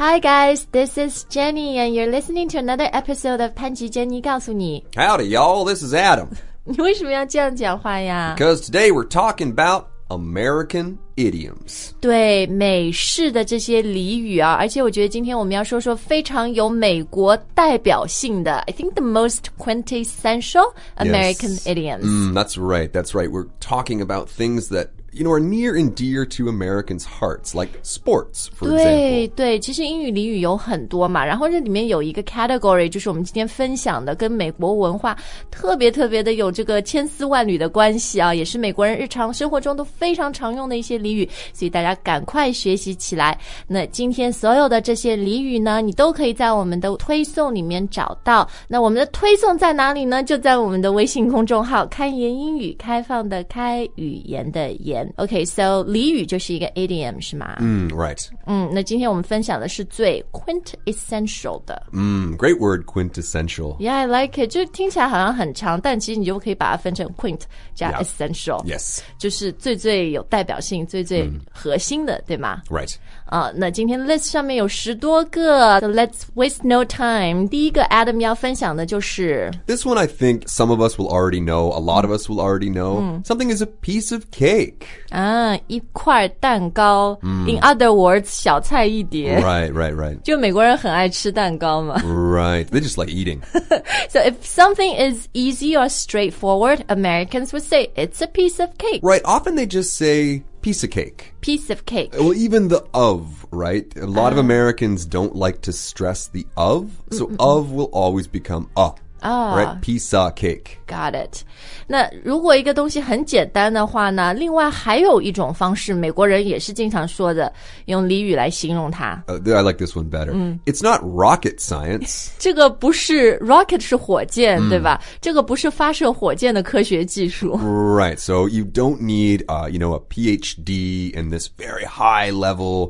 Hi guys, this is Jenny and you're listening to another episode of 潘吉 Jenny 告诉你 Howdy y'all, this is Adam. 你为什么要这样讲话呀？ Because today we're talking about American idioms. 对，美式的这些俚语啊，而且我觉得今天我们要说说非常有美国代表性的 I think the most quintessential American idioms. That's right. We're talking about things that, are near and dear to Americans' hearts, like sports, for 对 example. 对，其实英语俚语有很多嘛，然后这里面有一个 category 就是我们今天分享的跟美国文化特别的有这个千丝万缕的关系啊，也是美国人日常生活中都非常常用的一些俚语，所以大家赶快学习起来。那今天所有的这些俚语呢，你都可以在我们的推送里面找到。那我们的推送在哪里呢？就在我们的微信公众号开言英语，开放的开，语言的言。Okay, so 俚语就是一个 idiom 是吗 ？Right. 那今天我们分享的是最 quintessential 的。 Great word, quintessential. Yeah, I like it. 就听起来好像很长，但其实你就可以把它分成 quint 加 essential. Yes. 就是最有代表性、最核心的，对吗？ Right. 那今天 list 上面有10多个 So let's waste no time. 第一个 Adam 要分享的就是 This one I think some of us will already know, a lot of us will already know. Something is a piece of cake. 一块蛋糕In other words, 小菜一碟 Right. 就美国人很爱吃蛋糕嘛 Right. They just like eating. So if something is easy or straightforward, Americans would say it's a piece of cake. Right. Often they just say piece of cake. Piece of cake. Well, even the of, right? A lot of Americans don't like to stress the of, so of will always become right? Piece of cake. Got it. 那如果一个东西很简单的话呢，另外还有一种方式，美国人也是经常说的，用俚语来形容它。 I like this one better. It's not rocket science. 这个不是 rocket 是火箭，对吧？这个不是发射火箭的科学技术。 Right. So you don't need, a PhD in this very high level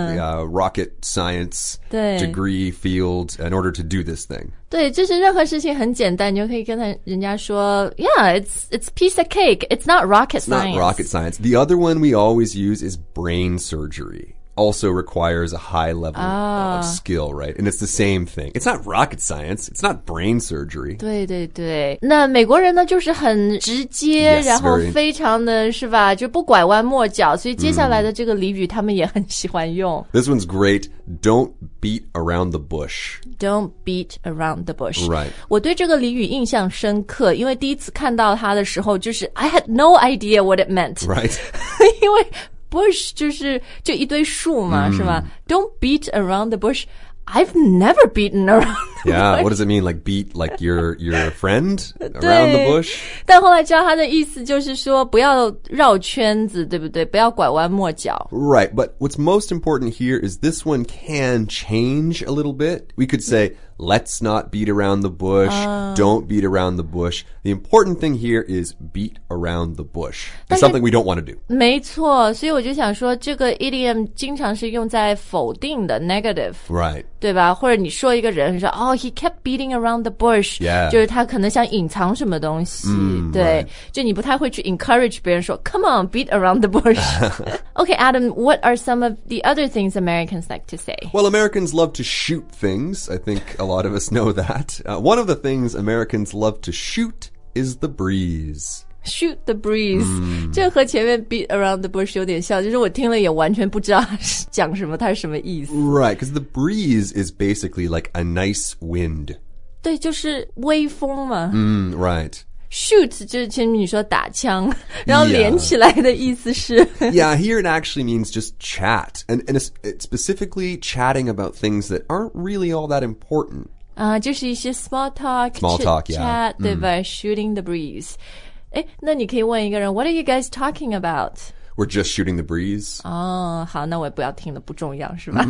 rocket science degree field in order to do this thing. 对，就是任何事情很简单，你就可以跟人家说 Yeah, it's piece of cake. It's not rocket science. It's not rocket science. The other one we always use is brain surgery. Also requires a high level of skill, right? And it's the same thing. It's not rocket science. It's not brain surgery. 对。那美国人呢，就是很直接， Yes, 然后非常的是吧，就不拐弯抹角，所以接下来的这个俚语他们也很喜欢用。 This one's great. Don't beat around the bush. Don't beat around the bush. Right. 我对这个俚语印象深刻，因为第一次看到它的时候，就是 I had no idea what it meant. Right. 因为 bush 就一堆树嘛，是吧 ？Don't beat around the bush. I've never beaten around the Yeah, bush. what does it mean? Like beat like your friend around the bush? 但后来知道它的意思就是说不要绕圈子，对不对？不要拐弯抹角。 Right, but what's most important here is this one can change a little bit. We could say, let's not beat around the bush. Don't beat around the bush. The important thing here is beat around the bush. It's something we don't want to do. 没错，所以我就想说，这个 idiom 经常是用在否定的 negative， Right. 对吧？或者你说一个人说he kept beating around the bush， Yeah. 就是他可能想隐藏什么东西，对， right. 就你不太会去 encourage 别人说 Come on, beat around the bush. Okay, Adam, what are some of the other things Americans like to say? Well, Americans love to shoot things. I think a lot of us know that. One of the things Americans love to shoot is the breeze. Shoot the breeze， 这和前面 beat around the bush 有点像，就是我听了也完全不知道他是讲什么，它是什么意思。 Right, because the breeze is basically like a nice wind. 对，就是微风嘛。 Right. Shoot 就是前面你说打枪，然后连起来的意思是 Yeah, here it actually means just chat. And it's specifically chatting about things that aren't really all that important. 就是一些 small talk, talk, chit yeah. chat， 对吧？Shooting the breeze。那你可以问一个人 What are you guys talking about? We're just shooting the breeze. 好，那我也不要听了，不重要是吧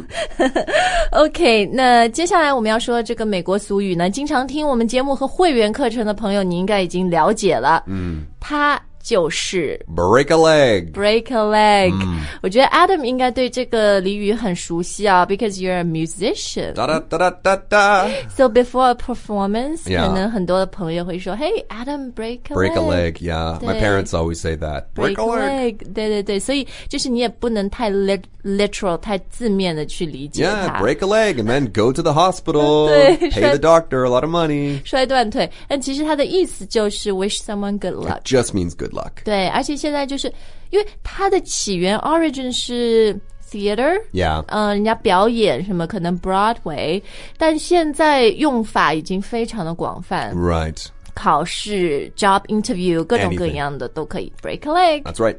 ？OK， 那接下来我们要说这个美国俗语呢，经常听我们节目和会员课程的朋友，你应该已经了解了。它就是 break a leg. break a leg。我觉得 Adam 应该对这个俚语很熟悉啊 ，because you're a musician. Da da da da da. So before a performance, Yeah. 可能很多的朋友会说 ，Hey Adam, break a Break a leg. leg, yeah. My 对 parents always say that. Break a leg. 对对对，所以就是你也不能太 literal 太字面的去理解 Yeah, 它。 break a leg and then go to the hospital. 对， Pay the doctor a lot of money. 摔断腿，但其实它的意思就是 wish someone good luck。 Just means good luck. 对，而且现在就是因为它的起源 origin 是 theater， Yeah. 人家表演什么可能 Broadway， 但现在用法已经非常的广泛， Right. 考试、job interview 各种各样的都可以 break a leg。 That's right.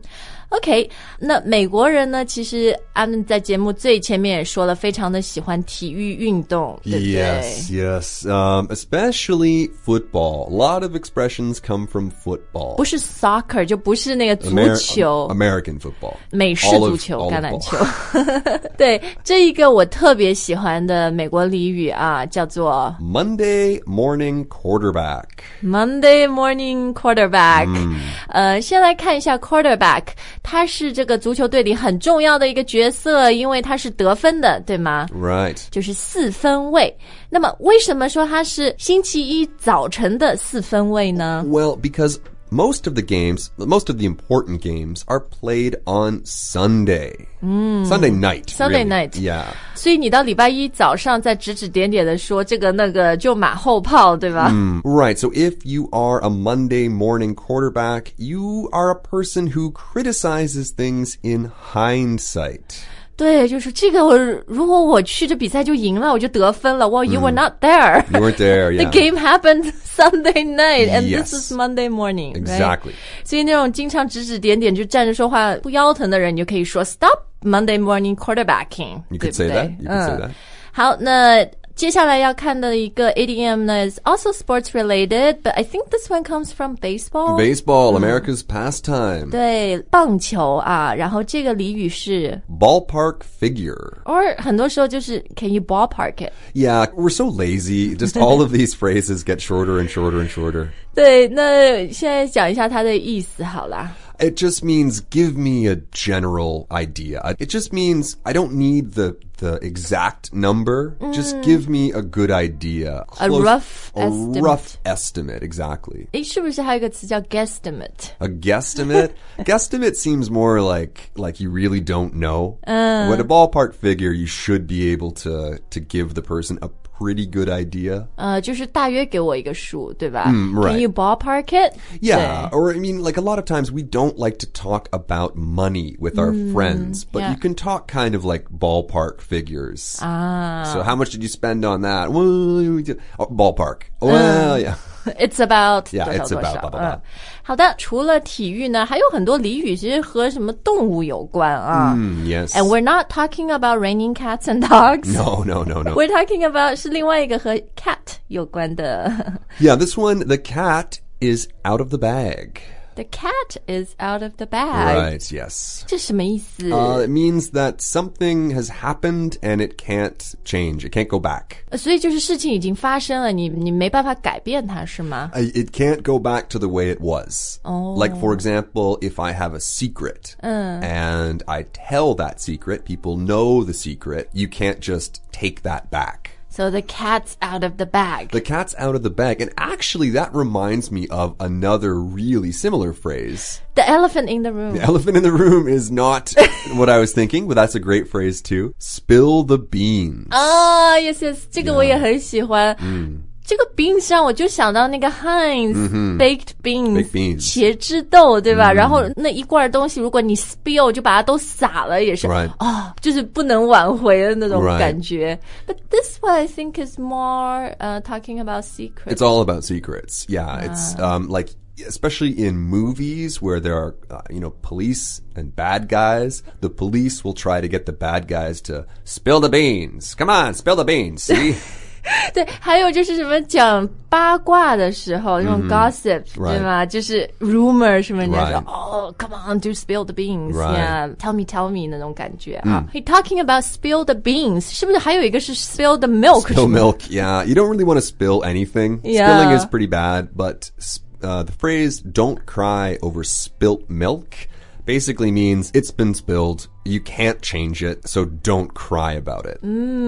OK， 那美国人呢？其实他们在节目最前面也说了，非常的喜欢体育运动，对不对 Yes, yes. Especially football. A lot of expressions come from football. 不是 soccer， 就不是那个足球。 American football. 美式足球、 Olive 橄榄球。对，这一个我特别喜欢的美国俚语啊，叫做 Monday morning quarterback. Monday morning quarterback。先来看一下 quarterback， 他是这个足球队里很重要的一个角色，因为他是得分的，对吗？ Right. 就是四分卫。那么为什么说他是星期一早晨的四分卫呢？ Well, because most of the important games are played on Sunday. Sunday night. Sunday really. night. Yeah. 所以你到礼拜一早上再指指点点的说这个那个就马后炮，对吧？ Right. So if you are a Monday morning quarterback, you are a person who criticizes things in hindsight. 对，就是这个如果我去这比赛就赢了，我就得分了。Well, you were not there. You weren't there, yeah. The game happened Sunday night, and Yes. this is Monday morning. Exactly. Right? 所以那种经常指指点点就站着说话不腰疼的人，你就可以说 Stop Monday morning quarterbacking. You 对 could 不 say 对 that. You could say that. 好，那接下来要看的一个 idiom 呢 is also sports related, but I think this one comes from baseball. Baseball, America's pastime. 对，棒球啊，然后这个俚语是 Ballpark figure. or 很多时候就是 can you ballpark it? Yeah, we're so lazy. Just all of these phrases get shorter and shorter and shorter. 对，那现在讲一下它的意思好啦。 It just means give me a general idea. It just means I don't need the exact number. Just give me a good idea. A rough a estimate. rough estimate, exactly. 诶，是不是还有一个词叫 guesstimate? A guesstimate? Guesstimate seems more like you really don't know. With a ballpark figure, you should be able to give the person a pretty good idea. 就是大约给我一个数，对吧？ right. Can you ballpark it? Yeah, 对 or I mean, like a lot of times we don't like to talk about money with our friends, but yeah. you can talk kind of like ballpark figures. Ah. So how much did you spend on that? Well, ballpark. Well, yeah. It's about Yeah, 多少 it's 多 about 少 blah, blah, blah. 好的，除了体育呢，还有很多俚语其实和什么动物有关啊。 Yes. And we're not talking about raining cats and dogs. No. We're talking about 是另外一个和 cat 有关的。 Yeah, this one, the cat is out of the bag. The cat is out of the bag. Right, yes. 这什么意思？ It means that something has happened and it can't change. It can't go back. 所以就是事情已经发生了，你没办法改变它，是吗？ It can't go back to the way it was. Like, for example, if I have a secret and I tell that secret, people know the secret, you can't just take that back. So the cat's out of the bag. The cat's out of the bag. And actually, that reminds me of another really similar phrase. The elephant in the room. The elephant in the room is not what I was thinking, but that's a great phrase too. Spill the beans. Yes, 这个我也很喜欢。这个 beans 让我就想到那个 Heinz baked beans, Baked beans. 茄汁豆，对吧？然后那一罐东西，如果你 spill 就把它都洒了，也是 Right. 就是不能挽回的那种 Right. 感觉。But this one I think is more talking about secrets. It's all about secrets. Yeah, it's like especially in movies where there are police and bad guys, the police will try to get the bad guys to spill the beans. Come on, spill the beans. See? 对，还有就是什么讲八卦的时候，那种 gossip， Right. 对吗？就是 rumor 什么人家说 Right. come on, do spill the beans， Right. yeah, tell me 那种感觉啊。Hey, talking about spill the beans， 是不是还有一个是 spill the milk？ Spill milk. Yeah, you don't really want to spill anything. Yeah. Spilling is pretty bad, but the phrase "don't cry over spilt milk" basically means it's been spilled, you can't change it, so don't cry about it.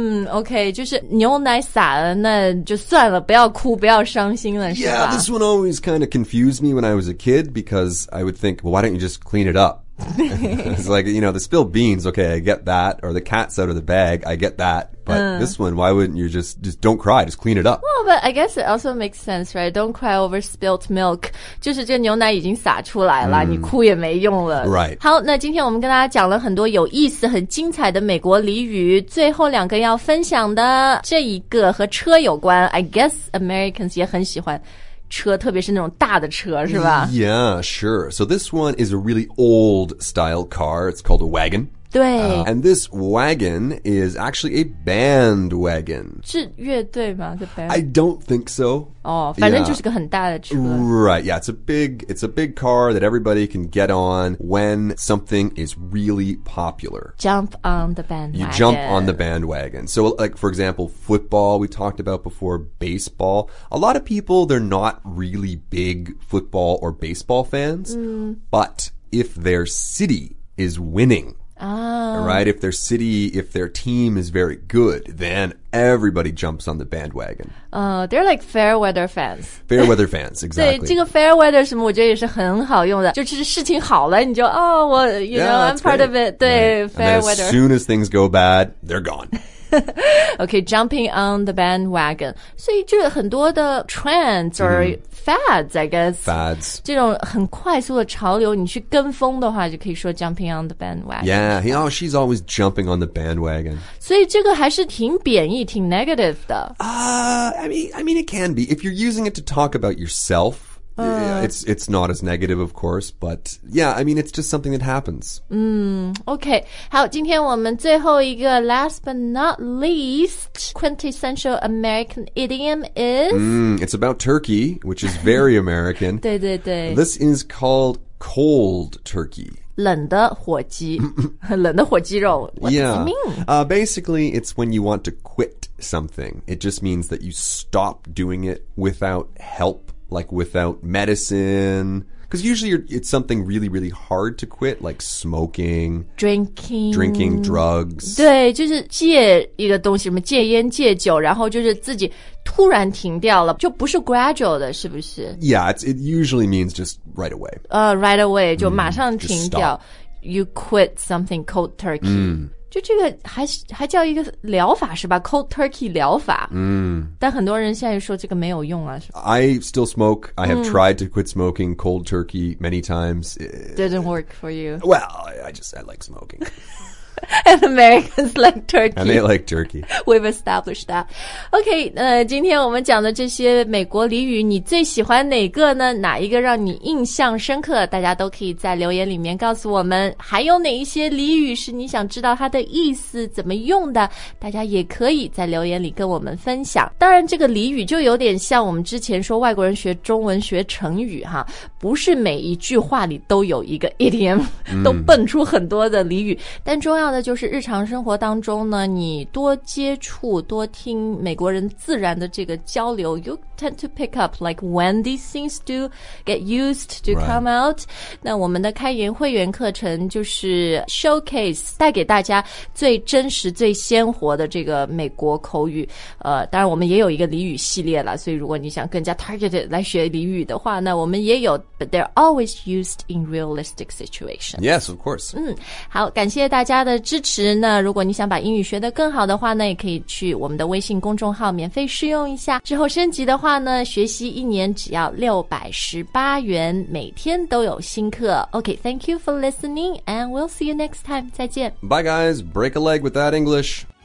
OK, 就是牛奶洒了，那就算了，不要哭，不要伤心了，是吧？ Yeah, this one always kind of confused me when I was a kid because I would think, well, why don't you just clean it up? It's like, the spilled beans, okay, I get that. Or the cat's out of the bag, I get that. But this one, why wouldn't you just don't cry, just clean it up? Well, but I guess it also makes sense, right? Don't cry over spilt milk. 就是这牛奶已经洒出来了，你哭也没用了。 Right. 好，那今天我们跟大家讲了很多有意思、很精彩的美国俚语，最后2个要分享的这一个和车有关 I guess Americans 也很喜欢车，特别是那种大的车，是吧？ Yeah, sure. So this one is a really old style car. It's called a wagon. 对 And this wagon is actually a bandwagon. 是乐队吗？这 band I don't think so. 哦，反正就是个很大的车。 Right, yeah, it's a big car that everybody can get on when something is really popular. Jump on the bandwagon. You jump on the bandwagon. So, like, for example, football, we talked about before, baseball. A lot of people, they're not really big football or baseball fans, but if their city is winning, right? If their team is very good, then everybody jumps on the bandwagon. They're like fair weather fans. Fair weather fans, 对， exactly. 这个 fair weather 什么，我觉得也是很好用的，就是事情好了，你就我 you know Yeah, I'm that's part great. of it. 对 Right. fair And then weather. as soon as things go bad, they're gone. Okay, jumping on the bandwagon. 所以就很多的 trends or fads, I guess. Fads. 这种很快速的潮流，你去跟风的话，就可以说 jumping on the bandwagon. Yeah, she's always jumping on the bandwagon. 所以这个还是挺贬义、挺 negative 的。 I mean, it can be. If you're using it to talk about yourself, yeah, it's not as negative, of course, but yeah, I mean, it's just something that happens. OK, 好，今天我们最后一个 last but not least quintessential American idiom is It's about turkey, which is very American. 对对对 This is called cold turkey. 冷的火鸡冷的火鸡肉 What does Yeah. it mean? Basically, it's when you want to quit something. It just means that you stop doing it without help, like without medicine. Because usually it's something really, really hard to quit, like smoking, drinking drugs. 对，就是戒一个东西，什么戒烟戒酒，然后就是自己突然停掉了，就不是 gradual 的，是不是？ Yeah, it usually means just right away. Right away 就马上停掉 stop. You quit something cold turkey 就这个还叫一个疗法是吧 Cold turkey 疗法但很多人现在说这个没有用啊 I still smoke. I have tried to quit smoking cold turkey many times. Didn't work for you Well, I like smoking. And Americans like turkey And they like turkey. We've established that. OK, 今天我们讲的这些美国俚语，你最喜欢哪个呢？哪一个让你印象深刻？大家都可以在留言里面告诉我们。还有哪一些俚语是你想知道它的意思怎么用的？大家也可以在留言里跟我们分享。当然，这个俚语就有点像我们之前说外国人学中文学成语哈，不是每一句话里都有一个 idiom，都蹦出很多的俚语，但重要的就是日常生活当中呢，你多接触多听美国人自然的这个交流 you tend to pick up like when these things do get used to come out 那我们的开言会员课程就是 showcase 带给大家最真实最鲜活的这个美国口语当然我们也有一个俚语系列了，所以如果你想更加 targeted 来学俚语的话，那我们也有 but they're always used in realistic situations Yes, of course. 好，感谢大家的支持。那如果你想把英语学得更好的话呢，也可以去我们的微信公众号免费试用一下。之后升级的话呢，学习1年只要618元，每天都有新课。Okay, thank you for listening and we'll see you next time. 再见。 Bye, guys. Break a leg with that English.